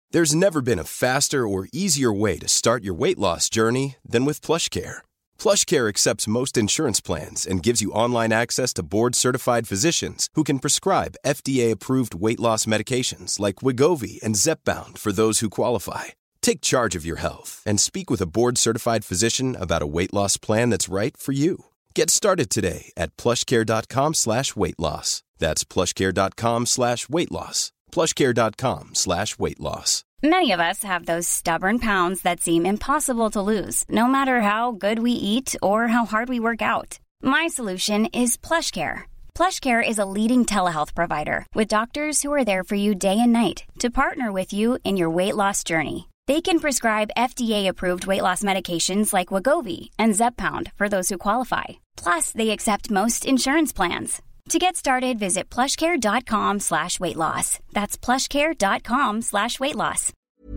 There's never been a faster or easier way to start your weight loss journey than with PlushCare. PlushCare accepts most insurance plans and gives you online access to board-certified physicians who can prescribe FDA-approved weight loss medications like Wegovy and Zepbound for those who qualify. Take charge of your health and speak with a board-certified physician about a weight loss plan that's right for you. Get started today at plushcare.com/weight loss. That's plushcare.com/weight loss. plushcare.com/weight loss. Many of us have those stubborn pounds that seem impossible to lose, no matter how good we eat or how hard we work out. My solution is PlushCare. PlushCare is a leading telehealth provider with doctors who are there for you day and night to partner with you in your weight loss journey. They can prescribe FDA-approved weight loss medications like Wegovy and Zepbound for those who qualify. Plus, they accept most insurance plans. To get started, visit plushcare.com/weight loss. That's plushcare.com/weight loss.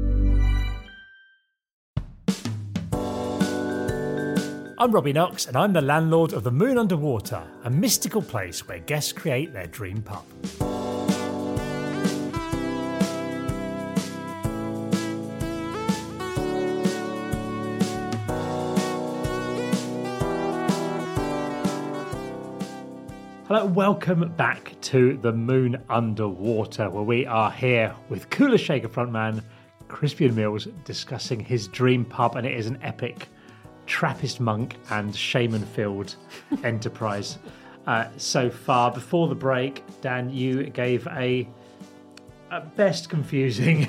I'm Robbie Knox, and I'm the landlord of the Moon Underwater, a mystical place where guests create their dream pub. Hello, welcome back to the Moon Underwater, where we are here with Kula Shaker frontman Crispian Mills discussing his dream pub, and it is an epic Trappist monk and shaman-filled enterprise so far. Before the break, Dan, you gave a best confusing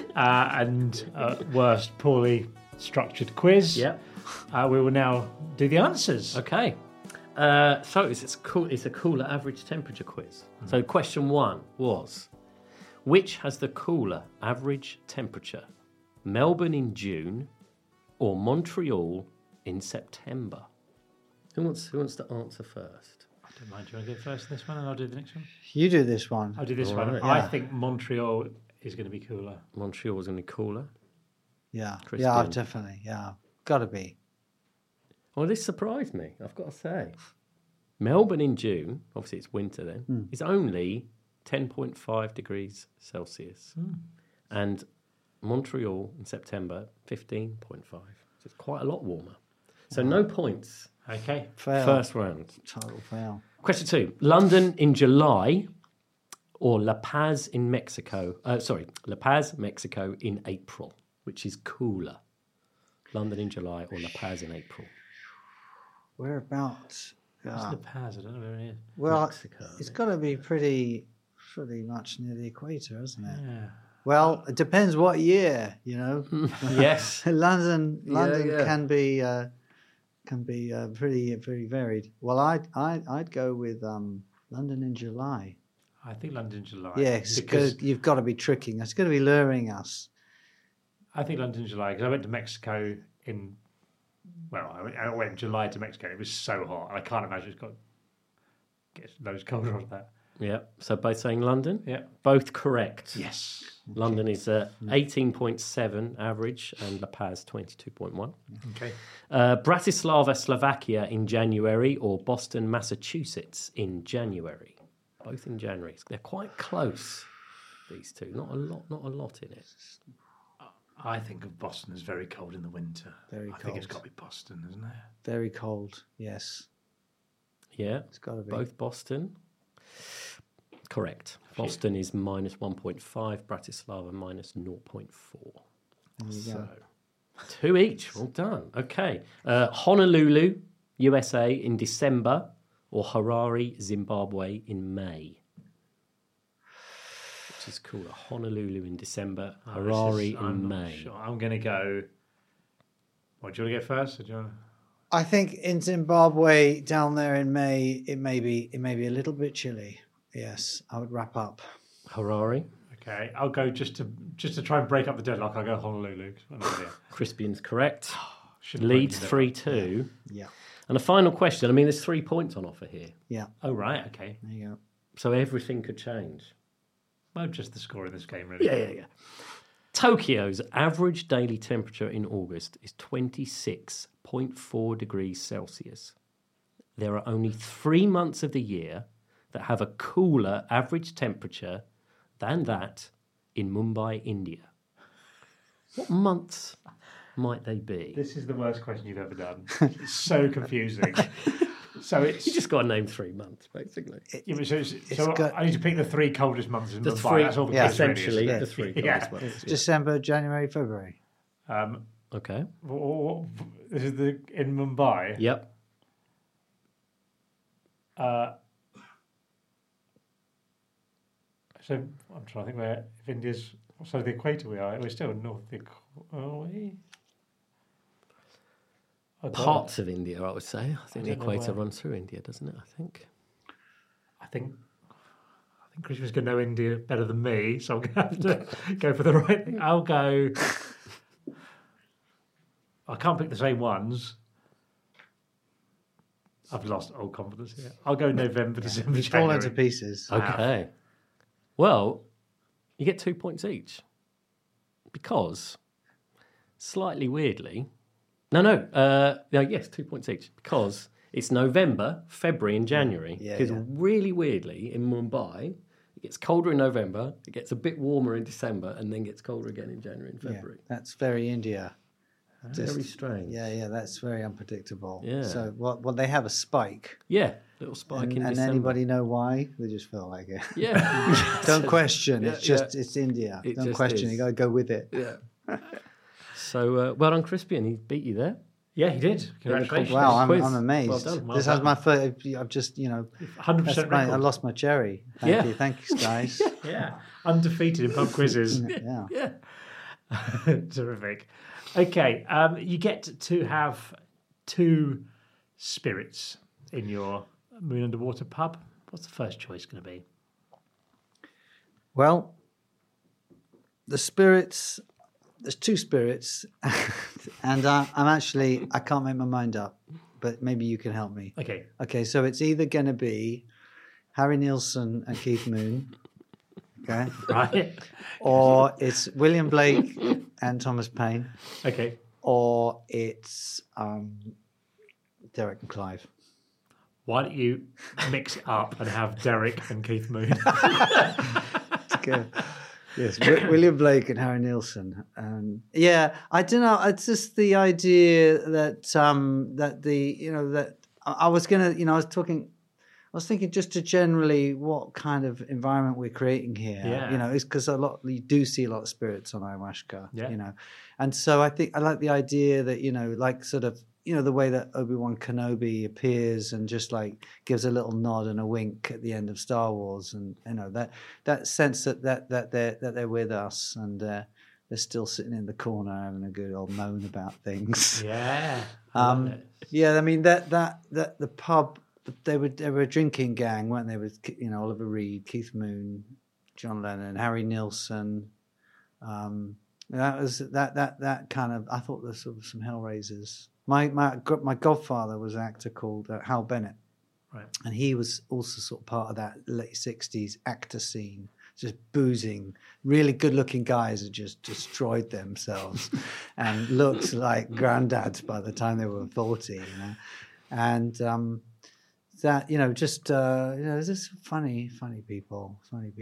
and worst poorly structured quiz. Yep. We will now do the answers. Okay. So it's a cooler average temperature quiz. So question 1 was, which has the cooler average temperature? Melbourne in June or Montreal in September? Who wants to answer first? I don't mind. Do you want to go first in this one and I'll do the next one? You do this one. I'll do this one. Right. I Yeah. think Montreal is going to be cooler. Montreal is going to be cooler. Yeah. Crispian. Yeah, definitely. Yeah. Got to be. Well, this surprised me, I've got to say. Melbourne in June, obviously it's winter then, is only 10.5 degrees Celsius. And Montreal in September, 15.5. So it's quite a lot warmer. So no points. Okay. Fail. First round. Total fail. Question 2. London in July or La Paz in Mexico. La Paz, Mexico in April, which is cooler. London in July or La Paz in April. Whereabouts? What's the Paz? I don't know where it is. Well, Mexico, it's got to be pretty much near the equator, isn't it? Yeah. Well, it depends what year, you know. Yes. London yeah. can be pretty varied. Well, I'd go with London in July. I think London in July. Yeah, because you've got to be tricking us. It's going to be luring us. I think London in July, because I went to Mexico I went in July to Mexico. It was so hot. I can't imagine it's got gets loads colder on that. Yeah. So both saying London? Yeah. Both correct. Yes. London is 18.7 average and La Paz 22.1. Okay. Bratislava, Slovakia in January or Boston, Massachusetts in January. Both in January. They're quite close, these two. Not a lot in it. I think of Boston as very cold in the winter. Very I think it's cold. got to be Boston, isn't it? Very cold. Yes, Yeah. it's got to be. Both Boston. Correct. Boston is minus 1.5, Bratislava minus 0.4. So 2 each. Well done. Okay. Honolulu, USA in December or Harare, Zimbabwe in May. Which is cooler. Honolulu in December, Harare in May. Sure. I'm going to go. What, do you want to go first? Or do you want to... I think in Zimbabwe down there in May, it may be a little bit chilly. Yes, I would wrap up. Harare. Okay, I'll go just to try and break up the deadlock. I'll go Honolulu. Crispian's correct. Shouldn't Leads break the 3-2. Yeah. And a final question. I mean, there's 3 points on offer here. Yeah. Oh, right, okay. There you go. So everything could change. Well, just the score of this game, really. Yeah. Tokyo's average daily temperature in August is 26.4 degrees Celsius. There are only 3 months of the year that have a cooler average temperature than that in Mumbai, India. What months might they be? This is the worst question you've ever done. It's so confusing. So it's You just got to name 3 months, basically. yeah, but so I need to pick the 3 coldest months in The Mumbai. 3, That's all the yeah, quiz really is, essentially, isn't it? the 3 Yeah. coldest months. Yeah. December, January, February. Okay. This is in Mumbai. Yep. So I'm trying to think where if India's so the equator we are. We're still north of the are we? I don't know. Parts of India, I would say. I think the don't know equator where. runs through India, doesn't it? I think. I think Christopher's going to know India better than me, so I'm going to have to go for the right thing. I'll go. I can't pick the same ones. I've lost all confidence here. I'll go November, December, Fall into January. pieces. Okay. Well, you get 2 points each. Because, slightly weirdly... yes, 2 points each. Because it's November, February and January. Yeah, Because yeah. really weirdly, in Mumbai, it gets colder in November, it gets a bit warmer in December, and then gets colder again in January and Yeah, February. that's very India. Very strange. Yeah, that's very unpredictable. Yeah. So what they have a spike. Yeah, little spike And, in and December. anybody know why? They just feel like it. Yeah. Don't question. Yeah, It's just yeah. it's India. It Don't just question. is. You got to go with it. Yeah. So, well done, Crispian. He beat you there. Yeah, he did. Congratulations. Wow, I'm Quiz. amazed. Well done. This is my first. I've just 100% that's right, record. I lost my cherry. Thank you, guys. Yeah, undefeated in pub quizzes. Yeah. Yeah. Terrific. Okay, you get to have 2 spirits in your Moon Underwater pub. What's the first choice going to be? Well, the spirits. There's 2 spirits, and I can't make my mind up, but maybe you can help me. Okay, Okay, so it's either going to be Harry Nilsson and Keith Moon, okay, right. or it's William Blake and Thomas Paine, Okay, or it's Derek and Clive. why don't you mix it up and have Derek and Keith Moon? Okay. Yes, William Blake and Harry Nilsson. Yeah, I don't know. It's just the idea that that I was gonna, I was thinking just to generally what kind of environment we're creating here. Yeah. It's because you do see a lot of spirits on ayahuasca. Yeah. And so I think I like the idea that like sort of the way that Obi-Wan Kenobi appears and just like gives a little nod and a wink at the end of Star Wars, and that sense that they're with us and they're still sitting in the corner having a good old moan about things. Yeah. Yeah, I mean that the pub they were a drinking gang, weren't they? With Oliver Reed, Keith Moon, John Lennon, Harry Nilsson. That was that kind of. I thought there's sort of some Hellraisers. My godfather was an actor called Hal Bennett, Right. and he was also sort of part of that late '60s actor scene. Just boozing, really good-looking guys had just destroyed themselves, and looked like granddads by the time they were 40. And that just funny people,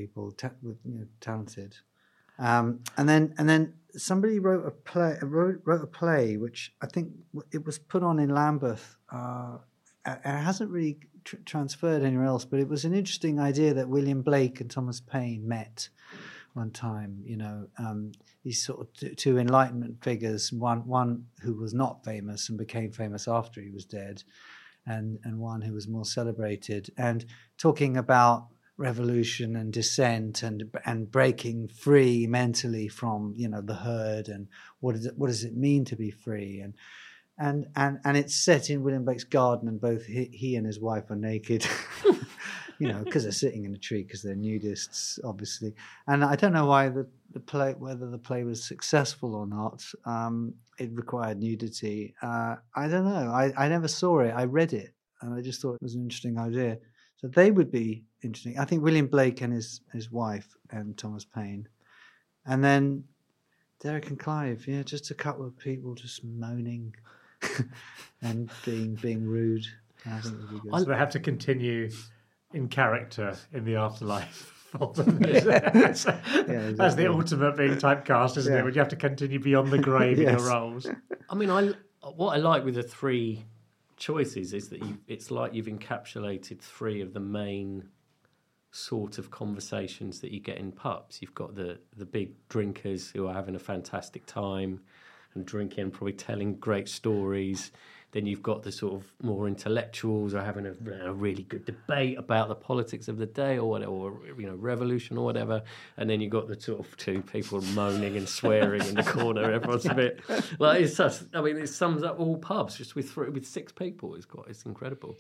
talented. And then somebody wrote a play which I think it was put on in Lambeth. It hasn't really transferred anywhere else, but it was an interesting idea that William Blake and Thomas Paine met one time. These sort of two Enlightenment figures, one who was not famous and became famous after he was dead, and one who was more celebrated, and talking about revolution and dissent and breaking free mentally from the herd, and what does it mean to be free, and it's set in William Blake's garden, and both he and his wife are naked, because they're sitting in a tree because they're nudists, obviously. And I don't know why whether the play was successful or not. It required nudity. I don't know. I never saw it. I read it, and I just thought it was an interesting idea. So they would be interesting. I think William Blake and his wife and Thomas Paine, and then Derek and Clive. Yeah, just a couple of people just moaning and being rude. I think it would be good. So they have to continue in character in the afterlife for them. That's the ultimate being typecast, isn't Yeah. it? When you have to continue beyond the grave in your roles. I mean, what I like with the three choices is that it's like you've encapsulated three of the main sort of conversations that you get in pubs. You've got the big drinkers who are having a fantastic time and drinking, probably telling great stories. Then you've got the sort of more intellectuals who are having a really good debate about the politics of the day or whatever, or revolution or whatever. And then you've got the sort of two people moaning and swearing in the corner. Everyone's a bit like it sums up all pubs just with six people. It's incredible.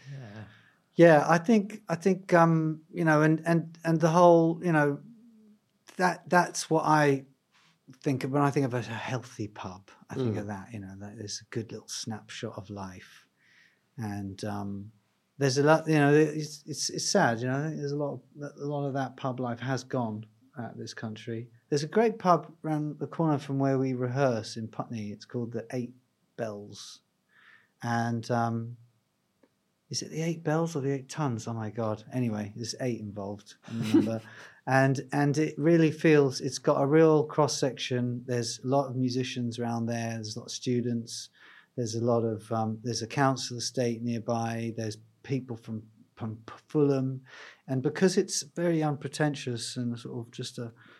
Yeah, I think and the whole that's what I think of when I think of a healthy pub. I think of that, that there's a good little snapshot of life, and there's a lot. It's sad. I think there's a lot of that pub life has gone out of this country. There's a great pub around the corner from where we rehearse in Putney. It's called the Eight Bells, and is it the 8 bells or the 8 tons? Oh my God! Anyway, there's 8 involved in the number. And it really feels it's got a real cross section. There's a lot of musicians around there. There's a lot of students. There's a lot of there's a council estate nearby. There's people from Fulham, and because it's very unpretentious and sort of just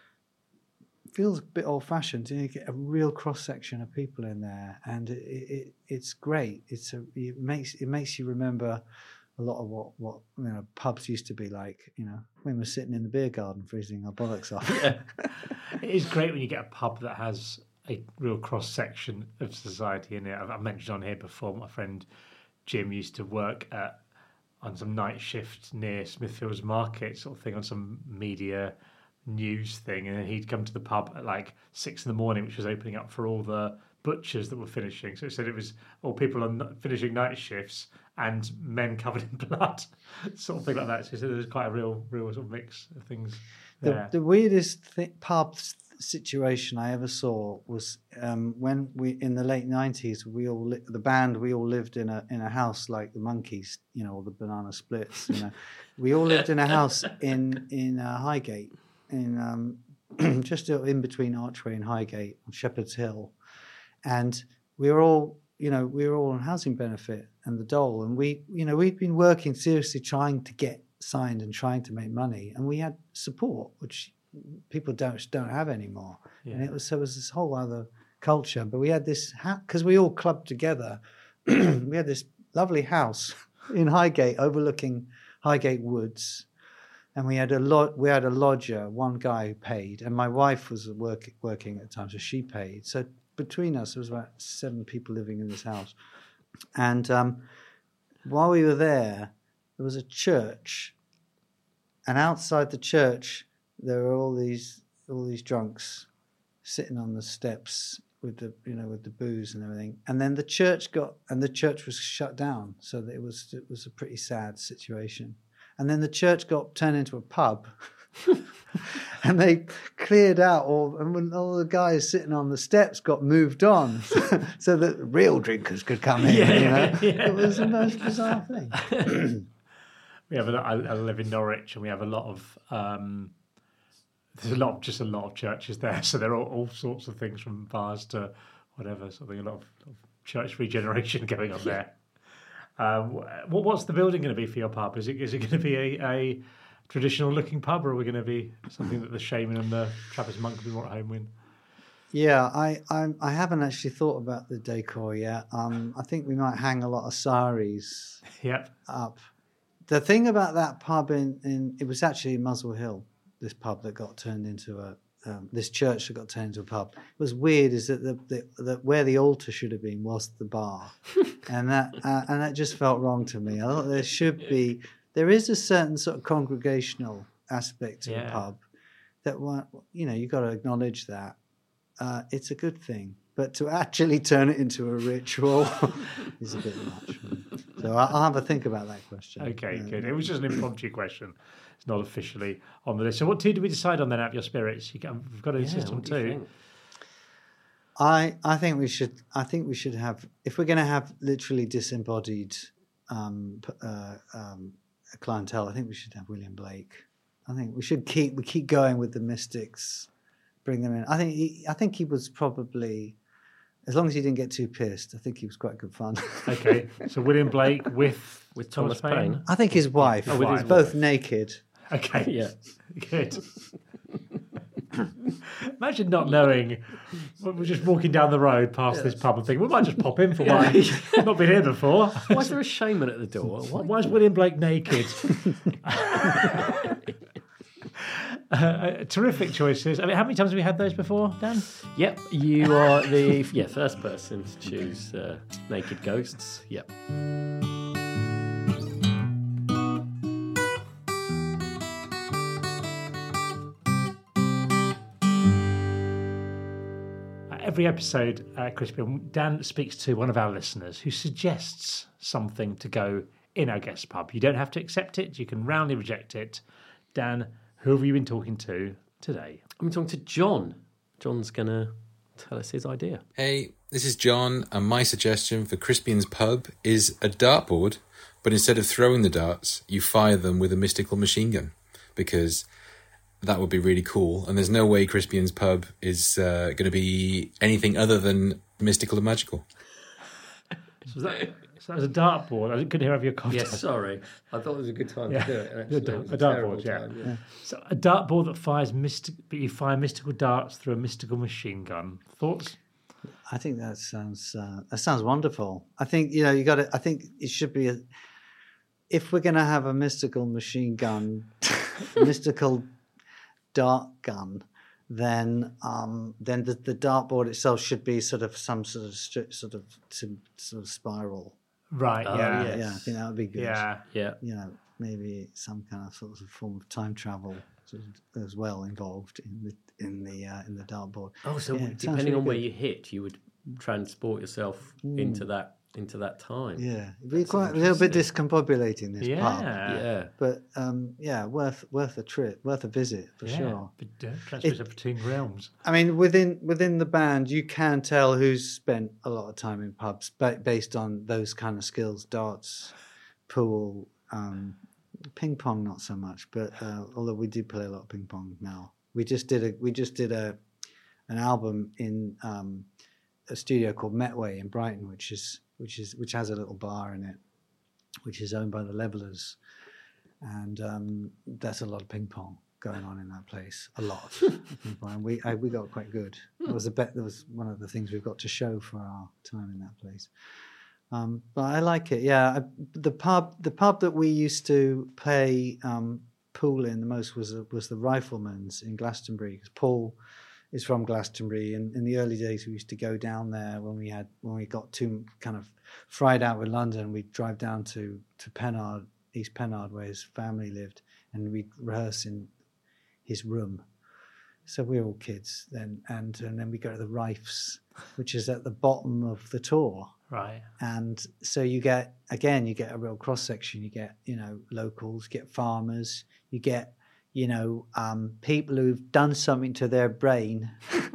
feels a bit old fashioned. You get a real cross section of people in there, and it's great. It makes you remember a lot of what pubs used to be like, when we're sitting in the beer garden freezing our bollocks off. Yeah. It is great when you get a pub that has a real cross-section of society in it. I've mentioned on here before, my friend Jim used to work on some night shift near Smithfields Market sort of thing, on some media news thing, and then he'd come to the pub at like 6 a.m, which was opening up for all the butchers that were finishing. So it said it was all people on finishing night shifts and men covered in blood, sort of thing like that. So he said there's quite a real sort of mix of things there. The weirdest pub situation I ever saw was when we, in the late 90s, the band lived in a house like the Monkees, or the Banana Splits. We all lived in a house in Highgate, in just in between Archway and Highgate on Shepherd's Hill, and we were all on housing benefit and the dole, and we'd been working seriously trying to get signed and trying to make money, and we had support which people don't have anymore. Yeah. And it was this whole other culture. But we had this because we all clubbed together. We had this lovely house in Highgate overlooking Highgate Woods, and we had a lodger, one guy who paid, and my wife was working at the time, so she paid. So between us, there was about 7 people living in this house. And while we were there was a church, and outside the church there were all these drunks sitting on the steps with the booze and everything. And then the church was shut down, so that it was a pretty sad situation. And then the church got turned into a pub. And they cleared out and when all the guys sitting on the steps got moved on, so that real drinkers could come in. Yeah. It was the most bizarre thing. I live in Norwich, and we have a lot of there's a lot of churches there. So there are all sorts of things, from bars to whatever. Something, a lot of church regeneration going on there. What's the building going to be for your pub? Is it going to be a traditional looking pub, or are we going to be something that the Shaman and the Trappist Monk will be more at home with? Yeah, I haven't actually thought about the decor yet. I think we might hang a lot of saris up. The thing about that pub it was actually in Muswell Hill, this pub that got turned into this church that got turned into a pub. It was weird is that the where the altar should have been was the bar, and that just felt wrong to me. I thought there is a certain sort of congregational aspect to a pub that you got to acknowledge that. It's a good thing, but to actually turn it into a ritual is a bit much. So I'll have a think about that question. Okay, good. It was just an impromptu question. It's not officially on the list. So what 2 did we decide on then out of your spirits? We've got to insist on 2. I think we should have, if we're going to have literally disembodied clientele, I think we should have William Blake. I think we keep going with the mystics, bring them in. I think he was probably, as long as he didn't get too pissed, I think he was quite good fun. Okay, so William Blake with Thomas Paine. I think his wife, with his both wife. naked. Okay, Yeah. good. Imagine not knowing. We're just walking down the road past this pub and thinking, we might just pop in for one. Not been here before. Why is there a shaman at the door? Why is William Blake naked? Terrific choices. I mean, how many times have we had those before, Dan? Yep, you are the first person to choose naked ghosts. Yep. Every episode, Crispian, Dan speaks to one of our listeners who suggests something to go in our guest pub. You don't have to accept it. You can roundly reject it. Dan, who have you been talking to today? I'm talking to John. John's going to tell us his idea. Hey, this is John, and my suggestion for Crispian's Pub is a dartboard, but instead of throwing the darts, you fire them with a mystical machine gun, because that would be really cool. And there's no way Crispian's Pub is going to be anything other than mystical and magical. So that was a dartboard. I couldn't hear of your cocktail. Yes, sorry. I thought it was a good time to do it. Actually, it was A terrible dartboard, yeah. time, So a dartboard that fires but you fire mystical darts through a mystical machine gun. Thoughts? I think that sounds wonderful. I think you got to. I think it should be if we're going to have a mystical machine gun, mystical dart gun, then the dartboard itself should be sort of some sort of spiral. Right. Yeah. Yeah, I think that would be good. Yeah. Yeah. Maybe some kind of sort of form of time travel as well involved in the dartboard. Oh, so Yeah, it sounds depending really on where good. you hit, you would transport yourself into that time. Yeah, it'd be quite a little bit discombobulating this pub. Yeah. But worth a trip, worth a visit for sure. But transfer yourself between realms. I mean, within the band, you can tell who's spent a lot of time in pubs based on those kind of skills: darts, pool, ping pong, not so much. But although we do play a lot of ping pong now, we just did an album in a studio called Metway in Brighton, which has a little bar in it, which is owned by the Levelers, and that's a lot of ping pong going on in that place. A lot of ping pong. And we got quite good. That was one of the things we've got to show for our time in that place. But I like it. Yeah, the pub that we used to play pool in the most was the Rifleman's in Glastonbury, because Paul is from Glastonbury, and in the early days we used to go down there when we got too kind of fried out with London. We'd drive down to Pennard, East Pennard, where his family lived, and we'd rehearse in his room. So we were all kids then, and then we go to the Rifes, which is at the bottom of the tour. Right. And so you get a real cross section. You get locals, you get farmers, you get people who've done something to their brain,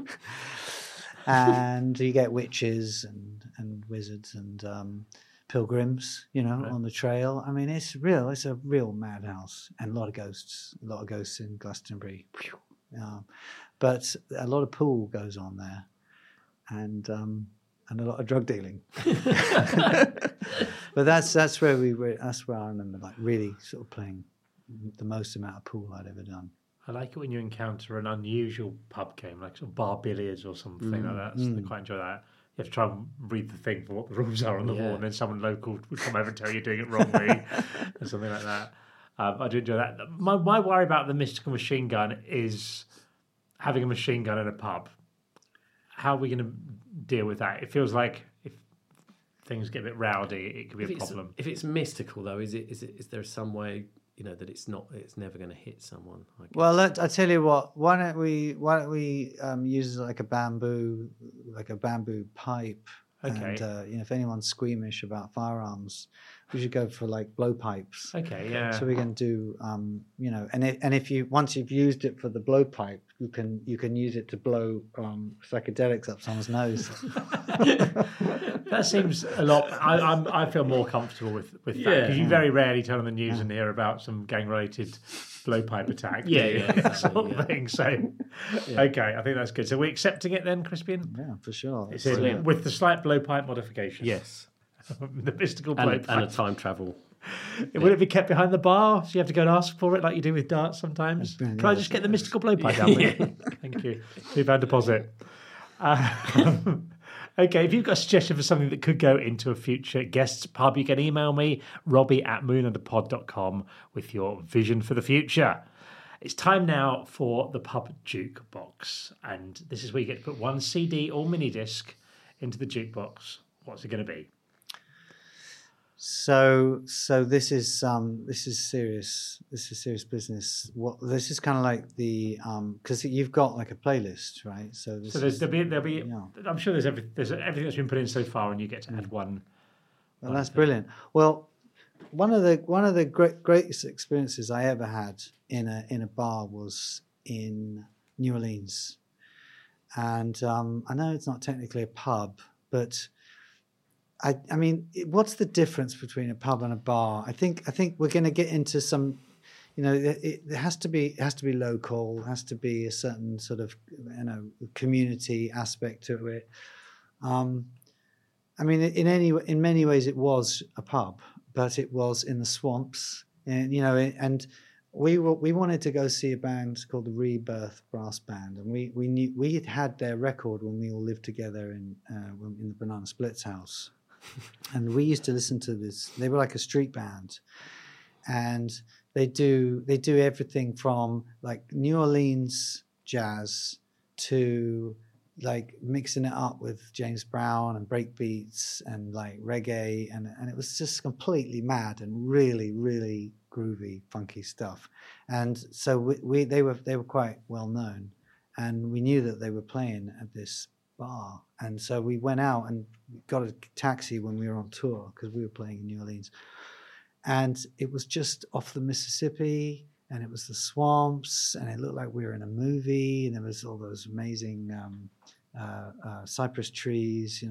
and you get witches and wizards and pilgrims, on the trail. I mean, it's a real madhouse, and a lot of ghosts in Glastonbury. But a lot of pool goes on there, and a lot of drug dealing. But that's where we were. That's where I remember really sort of playing the most amount of pool I'd ever done. I like it when you encounter an unusual pub game, like sort of bar billiards or something like that. So I quite enjoy that. You have to try and read the thing for what the rules are on the wall, and then someone local would come over and tell you you're doing it wrongly, or something like that. I do enjoy that. My worry about the mystical machine gun is having a machine gun in a pub. How are we going to deal with that? It feels like if things get a bit rowdy, it could be a problem. If it's mystical, though, is there some way that it's never going to hit someone? I guess? Well, I tell you what. Why don't we use like a bamboo pipe? Okay. And if anyone's squeamish about firearms, We should go for like blowpipes. Okay, yeah. So we can do, and if you once you've used it for the blowpipe, you can use it to blow psychedelics up someone's nose. That seems a lot. I feel more comfortable with that because you very rarely turn on the news and hear about some gang-related blowpipe attack. Sort of thing. So, okay, I think that's good. So we're accepting it then, Crispian? Yeah, for sure. It's in, with the slight blowpipe modification. Yes. The mystical blowpipe. And a time travel. Will it be kept behind the bar so you have to go and ask for it like you do with darts sometimes? Can I just get the mystical blowpipe down with you? Thank you. £2 deposit. Okay, if you've got a suggestion for something that could go into a future guest's pub, you can email me, robbie@moonunderpod.com, with your vision for the future. It's time now for the pub jukebox, and this is where you get to put one CD or mini disc into the jukebox. What's it going to be? So this is serious. This is serious business. This is kind of like the because you've got like a playlist, right? So there'll be. Yeah. I'm sure there's everything that's been put in so far, and you get to add one. Well, that's brilliant. Well, one of the greatest experiences I ever had in a bar was in New Orleans, and I know it's not technically a pub, but I mean, what's the difference between a pub and a bar? I think we're going to get into some, it has to be local, has to be a certain sort of community aspect to it. I mean, in many ways it was a pub, but it was in the swamps, and and we wanted to go see a band called the Rebirth Brass Band, and we knew we had their record when we all lived together in the Banana Splits house. And we used to listen to this. They were like a street band, and they do everything from like New Orleans jazz to like mixing it up with James Brown and breakbeats and like reggae, and it was just completely mad and really, really groovy, funky stuff. And so they were quite well known, and we knew that they were playing at this bar, and so we went out and got a taxi when we were on tour because we were playing in New Orleans, and it was just off the Mississippi, and it was the swamps, and it looked like we were in a movie, and there was all those amazing cypress trees,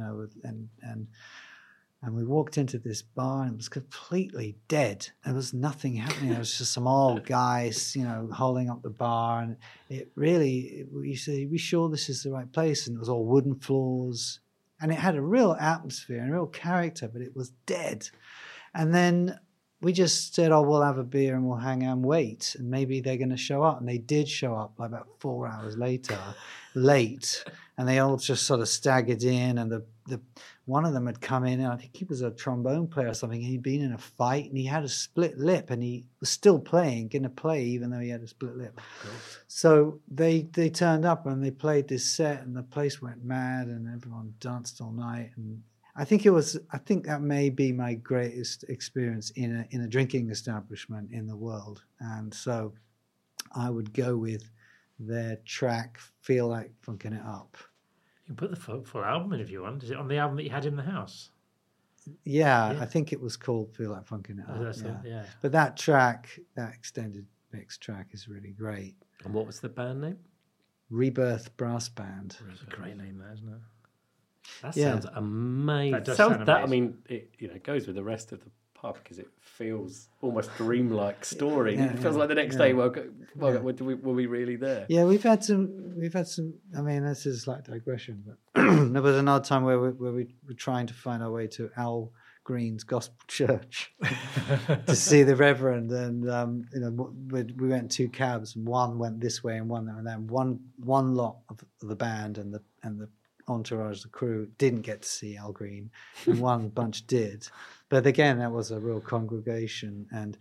and we walked into this bar and it was completely dead. There was nothing happening. There was just some old guys, holding up the bar. And it really, we said, we sure this is the right place? And it was all wooden floors. And it had a real atmosphere and a real character, but it was dead. And then we just said, we'll have a beer and we'll hang out and wait. And maybe they're going to show up. And they did show up like about 4 hours later, late. And they all just sort of staggered in. And the one of them had come in, and I think he was a trombone player or something. And he'd been in a fight, and he had a split lip, and he was still going to play even though he had a split lip. Cool. So they turned up and they played this set, and the place went mad, and everyone danced all night. And I think that may be my greatest experience in a drinking establishment in the world. And so I would go with their track "Feel Like Funkin' It Up." You can put the full album in if you want. Is it on the album that you had in the house? Yeah. I think it was called "Feel Like Funkin' It Up." Yeah. But that track, that extended mix track, is really great. And what was the band name? Rebirth Brass Band. It's a great name, that, isn't it? That sounds amazing. That does sound amazing. I mean, it goes with the rest of the pub because it feels almost dreamlike story. It feels like the next day. Were we really there? Yeah, we've had some. I mean, this is like digression, but there was another time where we were trying to find our way to Al Green's Gospel Church to see the Reverend, and we went 2 cabs, and one went this way and one there, and then one lot of the band and the entourage, the crew, didn't get to see Al Green, and one bunch did. But again, that was a real congregation, and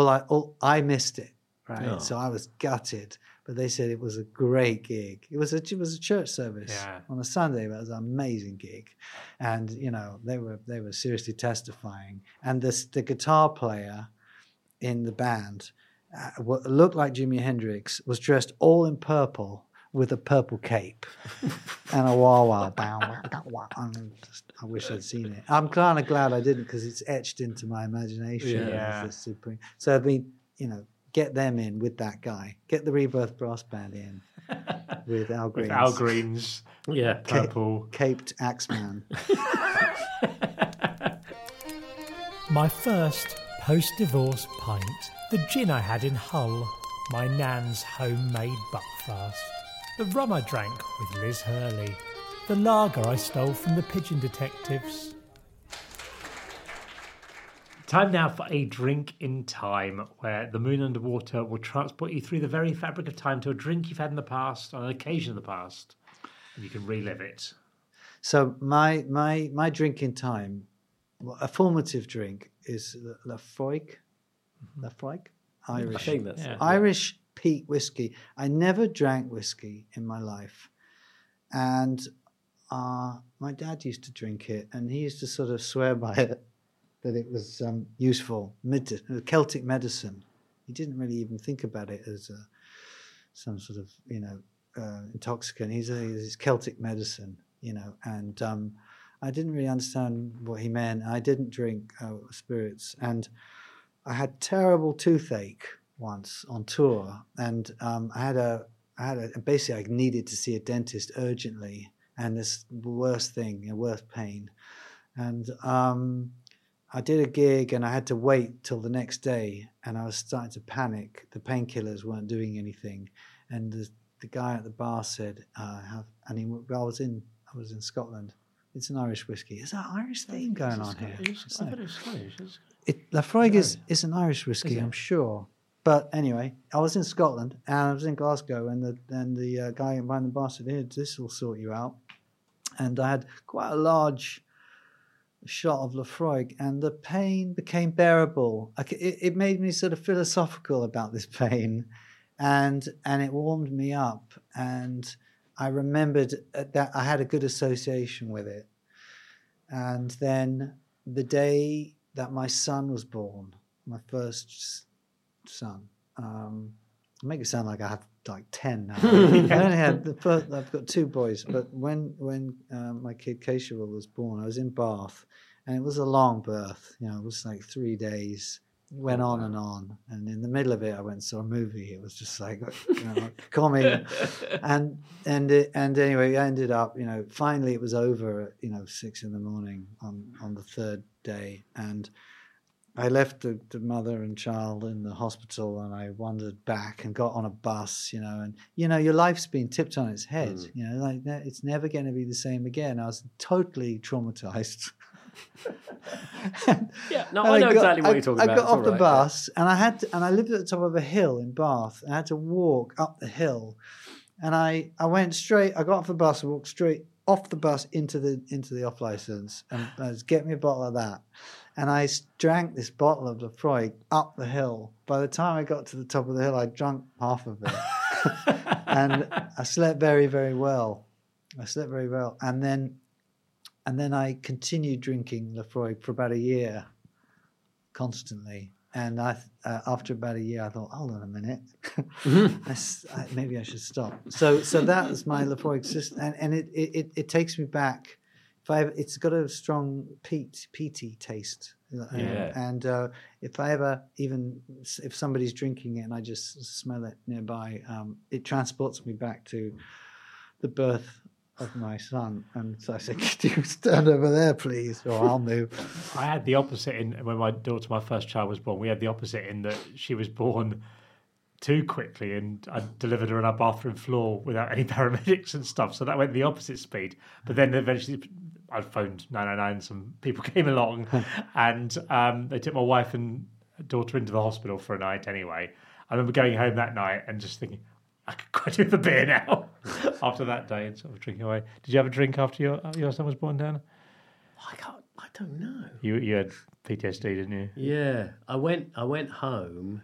I missed it, right? Oh. So I was gutted. But they said it was a great gig. It was a church service on a Sunday, but it was an amazing gig, and they were seriously testifying. And the guitar player in the band, what looked like Jimi Hendrix, was dressed all in purple with a purple cape and a wah-wah. I wish I'd seen it. I'm kind of glad I didn't because it's etched into my imagination. Yeah. As the supreme. So I mean, get them in with that guy. Get the Rebirth Brass Band in with Al Green. With Al Green's Yeah. purple. Caped Axeman. My first post-divorce pint, the gin I had in Hull, my nan's homemade buckfast, the rum I drank with Liz Hurley, the lager I stole from the Pigeon Detectives. Time now for a drink in time, where the Moon Underwater will transport you through the very fabric of time to a drink you've had in the past, on an occasion in the past, and you can relive it. So my drink in time, a formative drink, is Lafroig. Lafroig? Irish. I think that's Irish peat whiskey. I never drank whiskey in my life. And my dad used to drink it, and he used to sort of swear by it, that it was useful, Celtic medicine. He didn't really even think about it as some sort of, intoxicant. He's Celtic medicine, and I didn't really understand what he meant. I didn't drink spirits, and I had terrible toothache once on tour, and basically I needed to see a dentist urgently, and this worst pain, and I did a gig and I had to wait till the next day, and I was starting to panic. The painkillers weren't doing anything, and the guy at the bar said, I was in Scotland. It's an Irish whiskey. Is that an Irish thing going on here? I thought it was Scottish. Lafroig is an Irish whiskey, I'm sure. But anyway, I was in Scotland and I was in Glasgow, and the guy behind the bar said, "Here, this will sort you out." And I had quite a large shot of Lafroig, and the pain became bearable. It made me sort of philosophical about this pain, and it warmed me up, and I remembered that I had a good association with it. And then the day that my son was born, my first son, I make it sound like I have like 10 now. I only had I've got 2 boys, but when my kid Keisha was born, I was in Bath, and it was a long birth. It was like 3 days. It went on and on, and in the middle of it, I went and saw a movie. It was just like, call me, and anyway, I ended up, finally it was over at 6 a.m. on the 3rd day, and I left the mother and child in the hospital, and I wandered back and got on a bus, and your life's been tipped on its head, like that, it's never going to be the same again. I was totally traumatized. Yeah, no, I know exactly what you're talking about. I got off the bus, and I lived at the top of a hill in Bath, and I had to walk up the hill, and I went straight. I got off the bus and walked straight off the bus into the off license, and I was, get me a bottle of that, and I drank this bottle of Lafroig up the hill. By the time I got to the top of the hill, I drunk half of it, and I slept very, very well. And then I continued drinking Lafroig for about a year, constantly. And after about a year, I thought, hold on a minute, maybe I should stop. So that was my Lafroig system, and it takes me back. It's got a strong peaty taste, and if I ever if somebody's drinking it and I just smell it nearby, it transports me back to the birth of my son, and so I said, "Could you stand over there, please, or I'll move." I had the opposite when my first child was born. We had the opposite in that she was born too quickly, and I delivered her on our bathroom floor without any paramedics and stuff. So that went the opposite speed. But then eventually, I phoned 999. Some people came along, and they took my wife and daughter into the hospital for a night. Anyway, I remember going home that night and just thinking, I could quite do the beer now after that day and sort of drinking away. Did you have a drink after your son was born, Dan? I don't know. You had PTSD, didn't you? Yeah, I went home.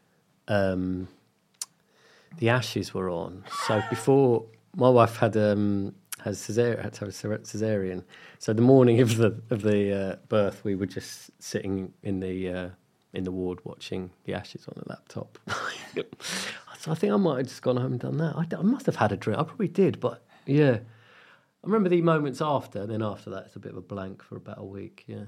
The ashes were on. So before my wife had to have a cesarean. So the morning of the birth, we were just sitting in the ward watching the ashes on the laptop. So I think I might have just gone home and done that. I must have had a drink. I probably did, but yeah. I remember the moments after, and then after that, it's a bit of a blank for about a week. Yeah.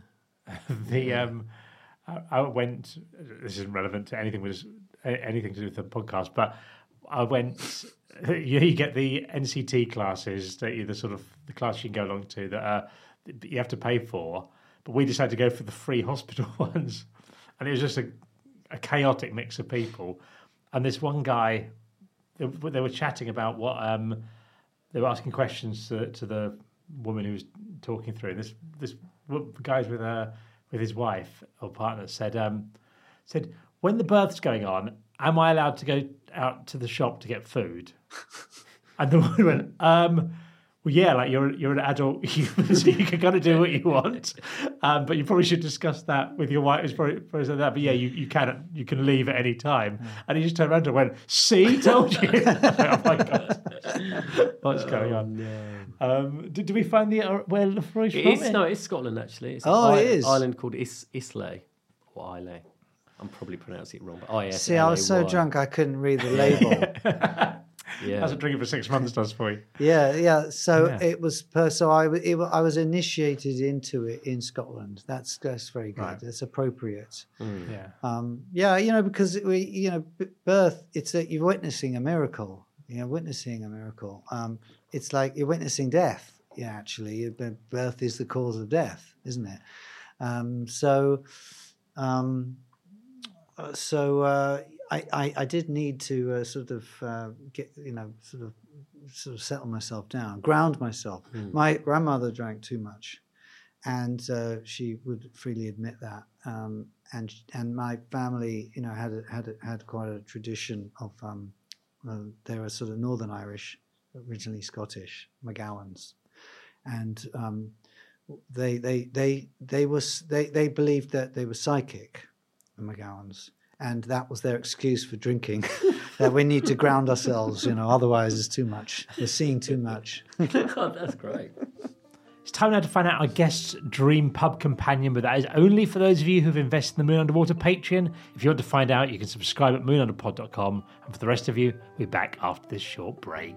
I went. This isn't relevant to anything to do with the podcast, but I went. You get the NCT classes, the sort of the class you can go along to that you have to pay for. But we decided to go for the free hospital ones, and it was just a chaotic mix of people. And this one guy, they were chatting about what they were asking questions to the woman who was talking through. And this guy's with his wife or partner said, when the birth's going on, am I allowed to go out to the shop to get food? And the woman went, well, yeah, like you're an adult human, so you can kind of do what you want, but you probably should discuss that with your wife. It's probably said that, but yeah, you can leave at any time. And he just turned around and went, "See, told you." Oh my god, what's going on? No. Did we find where Lefroy's from? No, it's Scotland actually. It's it is an island called Islay or Islay. I'm probably pronouncing it wrong, but IS. See, I was so drunk I couldn't read the label. Yeah, that's what drinking for 6 months does for you. Yeah. So it was. So I was initiated into it in Scotland. That's very good. Right. It's appropriate. Yeah. Because birth. You're witnessing a miracle. It's like you're witnessing death. Yeah, actually, birth is the cause of death, isn't it? I did need to get sort of settle myself down, ground myself. My grandmother drank too much, and she would freely admit that. And my family, had quite a tradition of they were sort of Northern Irish, originally Scottish, McGowans, and they believed that they were psychic, the McGowans. And that was their excuse for drinking, that we need to ground ourselves, otherwise it's too much. We're seeing too much. God, that's great. It's time now to find out our guest's dream pub companion, but that is only for those of you who've invested in the Moon Underwater Patreon. If you want to find out, you can subscribe at moonunderpod.com. And for the rest of you, we're back after this short break.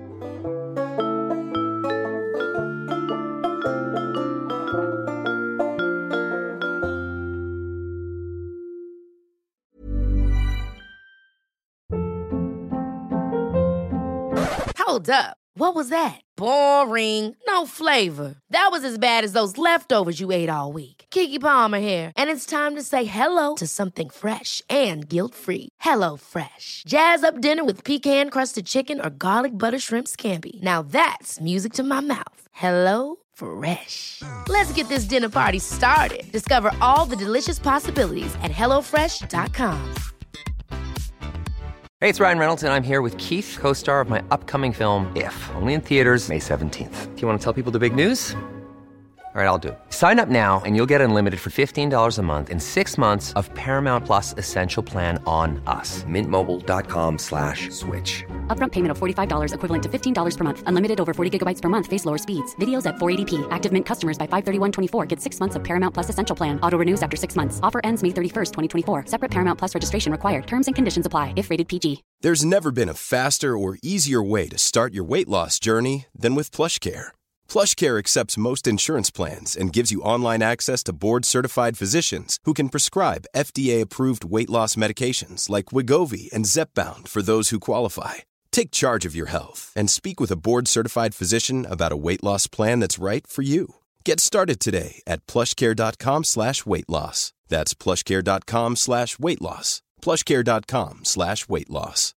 Hold up. What was that? Boring. No flavor. That was as bad as those leftovers you ate all week. Keke Palmer here, and it's time to say hello to something fresh and guilt-free. Hello Fresh. Jazz up dinner with pecan-crusted chicken or garlic butter shrimp scampi. Now that's music to my mouth. Hello Fresh. Let's get this dinner party started. Discover all the delicious possibilities at hellofresh.com. Hey, it's Ryan Reynolds, and I'm here with Keith, co-star of my upcoming film, If, only in theaters May 17th. Do you want to tell people the big news? All right, I'll do it. Sign up now and you'll get unlimited for $15 a month and 6 months of Paramount Plus Essential Plan on us. MintMobile.com/switch. Upfront payment of $45 equivalent to $15 per month. Unlimited over 40 gigabytes per month. Face lower speeds. Videos at 480p. Active Mint customers by 531.24 get 6 months of Paramount Plus Essential Plan. Auto renews after 6 months. Offer ends May 31st, 2024. Separate Paramount Plus registration required. Terms and conditions apply if rated PG. There's never been a faster or easier way to start your weight loss journey than with PlushCare. PlushCare accepts most insurance plans and gives you online access to board-certified physicians who can prescribe FDA-approved weight loss medications like Wegovy and Zepbound for those who qualify. Take charge of your health and speak with a board-certified physician about a weight loss plan that's right for you. Get started today at plushcare.com/weightloss. That's plushcare.com/weightloss. plushcare.com/weightloss.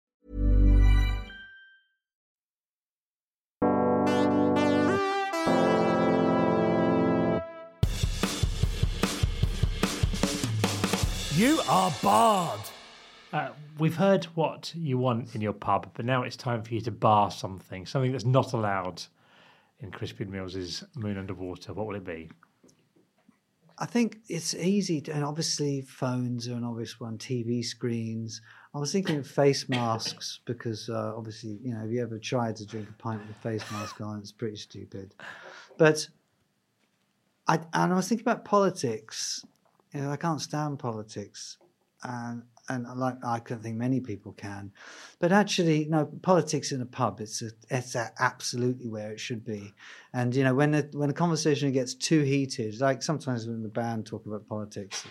You are barred. We've heard what you want in your pub, but now it's time for you to bar something that's not allowed in Crispin Mills's Moon Underwater. What will it be? I think it's easy, and obviously phones are an obvious one, TV screens. I was thinking of face masks because obviously, have you ever tried to drink a pint with a face mask on? It's pretty stupid. But I was thinking about politics. I can't stand politics. and like I can think many people can, but actually, no, politics in a pub, it's absolutely where it should be. And when a conversation gets too heated, like sometimes when the band talk about politics,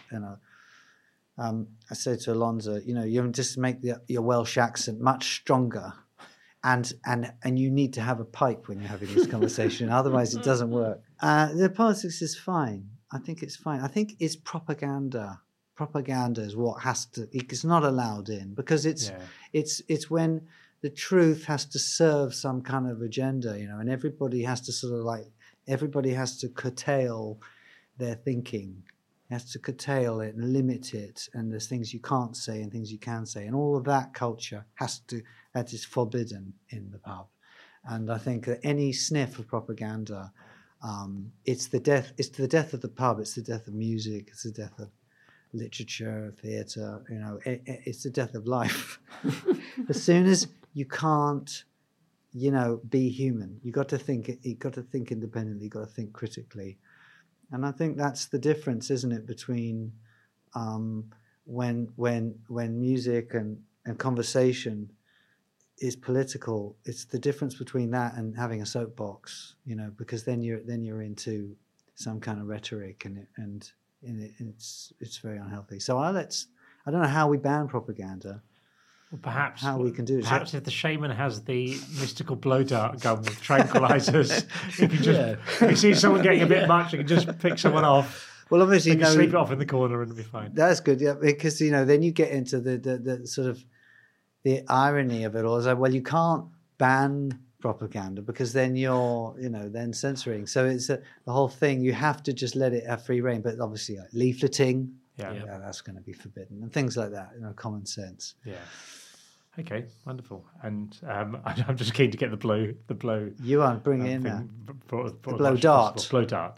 I say to Alonso, you just make your Welsh accent much stronger, and you need to have a pipe when you're having this conversation, otherwise it doesn't work. The politics is fine. I think it's fine. I think it's propaganda. Propaganda is what it's not allowed in, because it's when the truth has to serve some kind of agenda, and everybody has to curtail their thinking, has to curtail it and limit it, and there's things you can't say and things you can say, and all of that culture that is forbidden in the pub. And I think that any sniff of propaganda, it's the death of the pub, it's the death of music, it's the death of literature, theatre, it's the death of life. As soon as you can't, be human, you got to think independently, you got to think critically. And I think that's the difference, isn't it, between when music and conversation is political. It's the difference between that and having a soapbox, because then you're into some kind of rhetoric, and it's very unhealthy. So I don't know how we ban propaganda. Well, perhaps how we can do it. Perhaps if the shaman has the mystical blow dart gun with tranquilizers, you can just if you see someone getting a bit much, you can just pick someone off. Well, obviously, you can sleep it off in the corner and it'll be fine. That's good, yeah, because then you get into the sort of the irony of it all. Is like, well, you can't ban propaganda because then you're then censoring. So it's the whole thing. You have to just let it have free reign. But obviously, like leafleting, that's going to be forbidden, and things like that. Common sense. Yeah. Okay, wonderful. And I'm just keen to get the blow. You are bringing in the blow dart. Blow dart.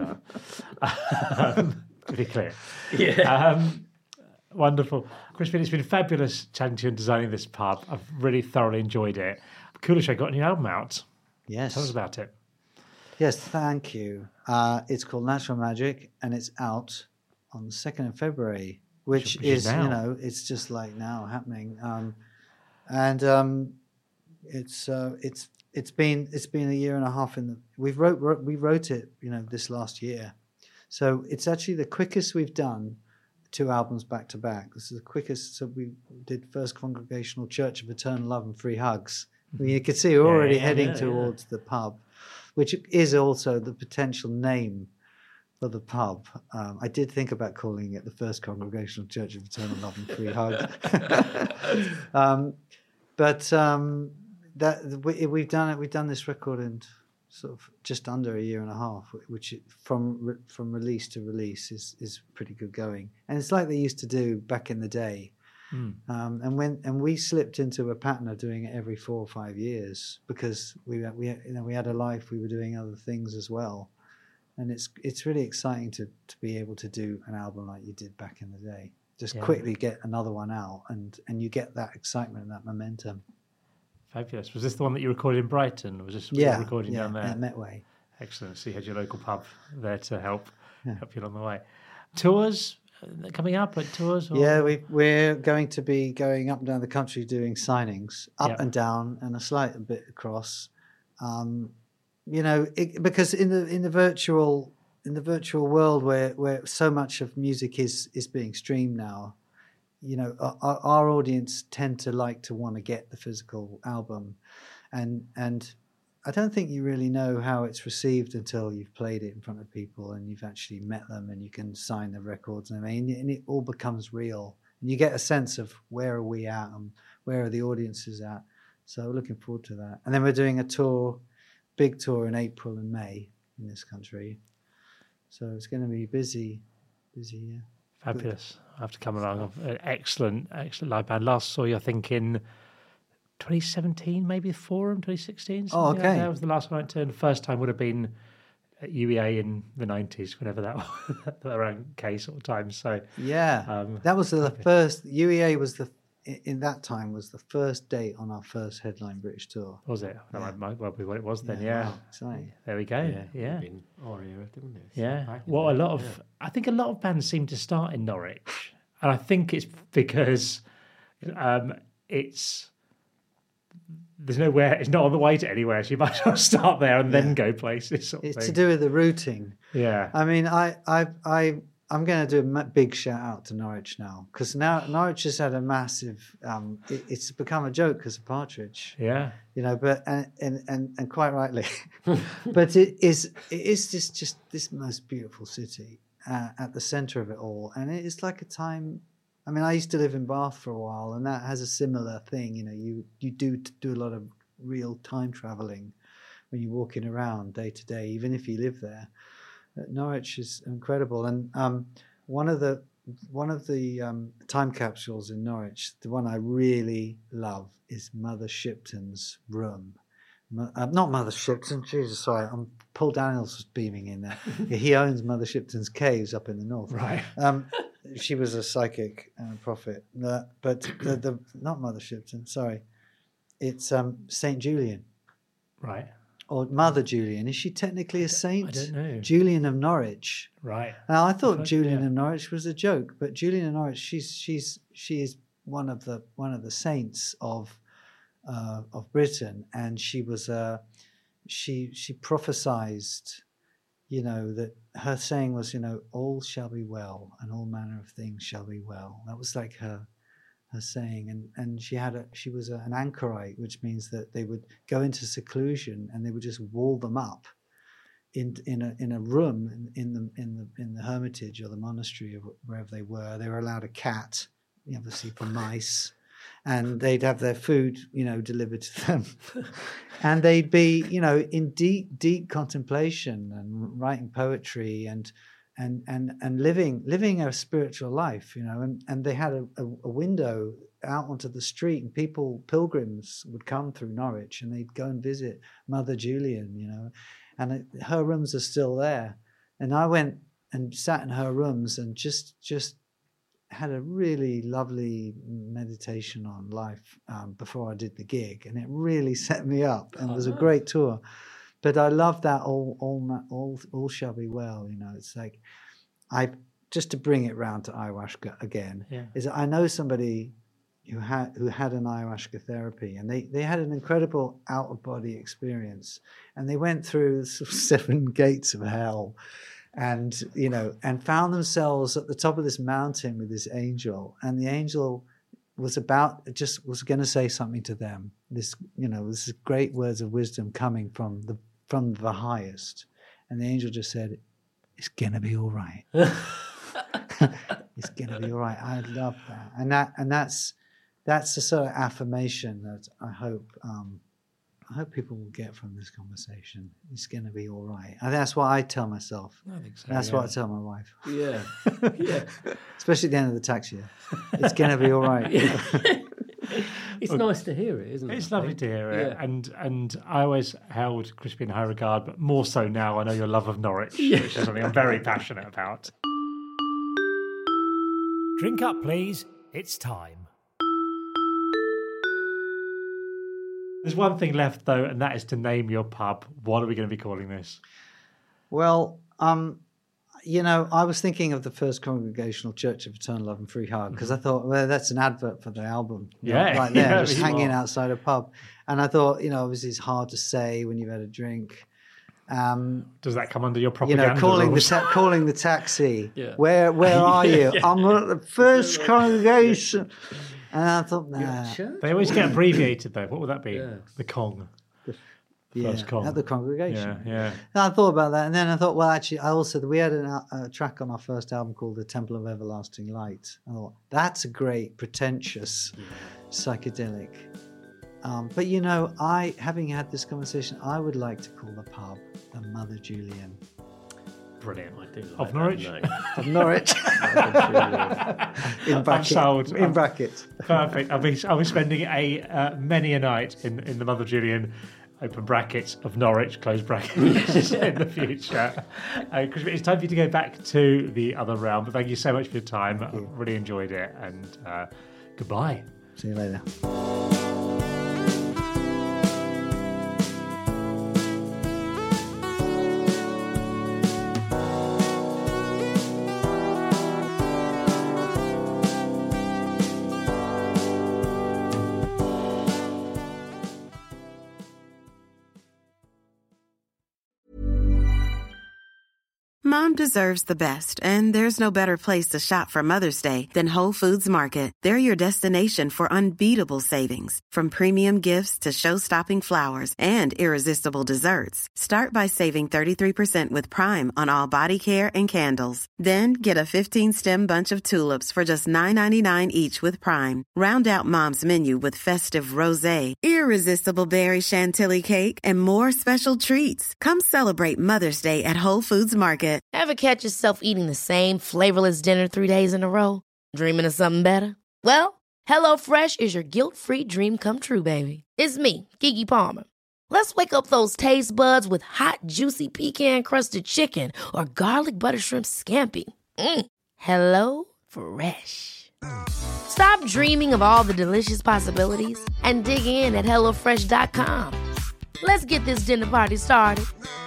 Pretty clear. Yeah. Wonderful. Crispian, it's been fabulous chatting to you and designing this pub. I've really thoroughly enjoyed it. Kulash got a new album out. Yes. Tell us about it. Yes, thank you. It's called Natural Magic, and it's out on the 2nd of February, which is now. It's just like now happening. It's been a year and a half we wrote it this last year, so it's actually the quickest we've done 2 albums back to back. This is the quickest. So we did First Congregational Church of Eternal Love and Free Hugs. You can see we're already heading towards the pub, which is also the potential name for the pub. I did think about calling it the First Congregational Church of Eternal Love and Free Hugs. We've done this record in sort of just under a year and a half, which from release to release is pretty good going. And it's like they used to do back in the day. And we slipped into a pattern of doing it every 4 or 5 years because we had a life, we were doing other things as well. And it's really exciting to be able to do an album like you did back in the day. Just quickly get another one out, and you get that excitement and that momentum. Fabulous. Was this the one that you recorded in Brighton? Was this recording down there? Yeah, Metway. Excellent. So you had your local pub there to help you along the way. Tours coming up at tours? Or? Yeah, we're going to be going up and down the country doing signings, up and down, and a slight bit across. Because in the virtual world where so much of music is being streamed now, our audience tend to want to get the physical album, and I don't think you really know how it's received until you've played it in front of people and you've actually met them and you can sign the records. And it all becomes real, and you get a sense of where are we at and where are the audiences at. So looking forward to that. And then we're doing a big tour in April and May in this country. So it's going to be busy, yeah. Fabulous. I have to come along. Excellent live band. Last saw you, I think, in 2017, maybe the Forum, 2016. Oh, okay. That was the last one I turned. First time would have been at UEA in the 90s, whenever that was, around K sort of time. So that was the first. UEA was in that time was the first date on our first headline British tour. Was it? That might well be what it was then. Wow, exciting. There we go. Yeah. Our era, didn't it? Yeah. Well, I think a lot of bands seem to start in Norwich. And I think it's because there's nowhere, it's not on the way to anywhere, so you might as well start there and then go places. Sort of It's thing. to do with the routing. Yeah. I mean, I'm going to do a big shout out to Norwich now, because now Norwich has had a massive. It's become a joke because of Partridge. Yeah. You know, but and quite rightly, but it is just this most beautiful city at the centre of it all, and it is like a time. I mean, I used to live in Bath for a while, and that has a similar thing. You know, you do a lot of real time travelling when you're walking around day to day, even if you live there. Norwich is incredible, and one of the time capsules in Norwich, the one I really love, is Mother Shipton's room. Not Mother Shipton, Jesus, sorry, Paul Daniels was beaming in there. He owns Mother Shipton's caves up in the north. Right. She was a psychic prophet, but the not Mother Shipton, sorry, it's Saint Julian. Right. Or Mother Julian. Is she technically a saint? I don't know. Julian of Norwich. Right. Now I thought Julian of Norwich was a joke, but Julian of Norwich, she is one of the saints of Britain, and she was she prophesied, you know, that her saying was, you know, all shall be well and all manner of things shall be well. That was like her saying, and she was an anchorite, which means that they would go into seclusion and they would just wall them up in a room in the hermitage or the monastery or wherever they were. They were allowed a cat, obviously for mice, and they'd have their food, you know, delivered to them, and they'd be, you know, in deep contemplation and writing poetry and living a spiritual life, you know, and they had a window out onto the street, and pilgrims would come through Norwich, and they'd go and visit Mother Julian, you know, and her rooms are still there. And I went and sat in her rooms and just had a really lovely meditation on life before I did the gig, and it really set me up, and it was a great tour. But I love that all shall be well. You know, it's like just to bring it round to ayahuasca again. Yeah. Is I know somebody who had an ayahuasca therapy, and they had an incredible out of body experience, and they went through sort of 7 gates of hell, and you know, and found themselves at the top of this mountain with this angel, and the angel was going to say something to them. This, you know, this is great words of wisdom coming from the highest, and the angel just said, "It's gonna be all right." It's gonna be all right. I love that, and that's the sort of affirmation that I hope people will get from this conversation. It's gonna be all right, and that's what I tell myself. I think so. That's what I tell my wife. Yeah. Yeah. Especially at the end of the tax year. It's gonna be all right. It's nice to hear it, isn't it? It's lovely to hear it, Yeah. and I always held Crispy in high regard, but more so now I know your love of Norwich, which is something I'm very passionate about. Drink up, please. It's time. There's one thing left though, and that is to name your pub. What are we going to be calling this? Well, you know, I was thinking of the First Congregational Church of Eternal Love and Free Heart, because I thought, well, that's an advert for the album. You know, Yeah, right there, yeah, just you hanging are. outside a pub. And I thought, you know, obviously it's hard to say when you've had a drink. Does that come under your You propaganda know, calling rules? the taxi. Yeah. Where are you? I'm at the First Congregation. And I thought, nah. They always get abbreviated though. What would that be? Yeah. The Kong. Yeah, First Cong. at the congregation. Yeah. And I thought about that, and then I thought, well, actually, we had a track on our first album called "The Temple of Everlasting Light." I thought that's a great, pretentious, psychedelic. But you know, having had this conversation, I would like to call the pub the Mother Julian Brilliant. I do like Of Norwich? that name. of Norwich. I'm sold. In brackets. Perfect. I'll be spending many a night in the Mother Julian, open brackets, of Norwich, close brackets, in the future. Crispy, it's time for you to go back to the other realm. But thank you so much for your time. I really enjoyed it. And goodbye. See you later. Mom deserves the best, and there's no better place to shop for Mother's Day than Whole Foods Market. They're your destination for unbeatable savings, from premium gifts to show-stopping flowers and irresistible desserts. Start by saving 33% with Prime on all body care and candles. Then get a 15-stem bunch of tulips for just $9.99 each with Prime. Round out Mom's menu with festive rosé, irresistible berry chantilly cake, and more special treats. Come celebrate Mother's Day at Whole Foods Market. Ever catch yourself eating the same flavorless dinner 3 days in a row? Dreaming of something better? Well, HelloFresh is your guilt-free dream come true, baby. It's me, Keke Palmer. Let's wake up those taste buds with hot, juicy pecan-crusted chicken or garlic butter shrimp scampi. HelloFresh. Stop dreaming of all the delicious possibilities and dig in at HelloFresh.com. Let's get this dinner party started.